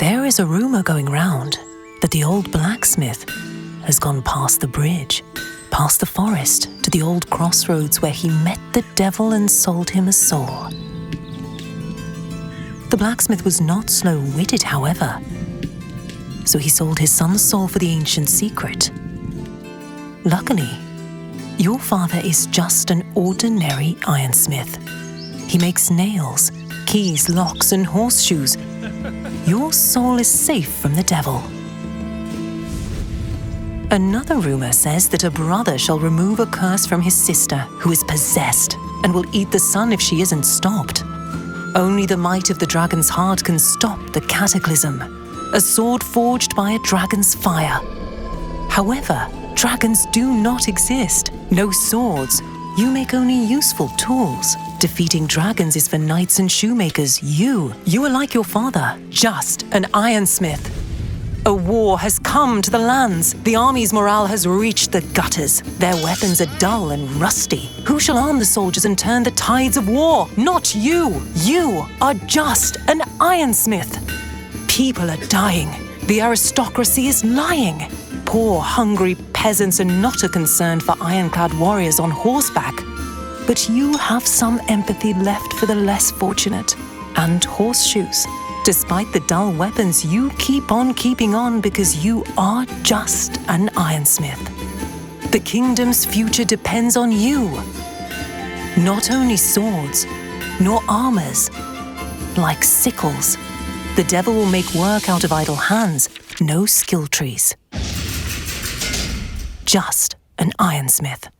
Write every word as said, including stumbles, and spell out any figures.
There is a rumor going round that the old blacksmith has gone past the bridge, past the forest, to the old crossroads where he met the devil and sold him a soul. The blacksmith was not slow-witted, however, so he sold his son's soul for the ancient secret. Luckily, your father is just an ordinary ironsmith. He makes nails, keys, locks, and horseshoes. Your soul is safe from the devil. Another rumor says that a brother shall remove a curse from his sister, who is possessed, and will eat the son if she isn't stopped. Only the might of the dragon's heart can stop the cataclysm, a sword forged by a dragon's fire. However, dragons do not exist. No swords. You make only useful tools. Defeating dragons is for knights and shoemakers. You, you are like your father, just an ironsmith. A war has come to the lands. The army's morale has reached the gutters. Their weapons are dull and rusty. Who shall arm the soldiers and turn the tides of war? Not you. You are just an ironsmith. People are dying. The aristocracy is lying. Poor, hungry peasants are not a concern for ironclad warriors on horseback. But you have some empathy left for the less fortunate. And horseshoes. Despite the dull weapons, you keep on keeping on because you are just an ironsmith. The kingdom's future depends on you. Not only swords, nor armors. Like sickles, the devil will make work out of idle hands, no skill trees. Just an ironsmith.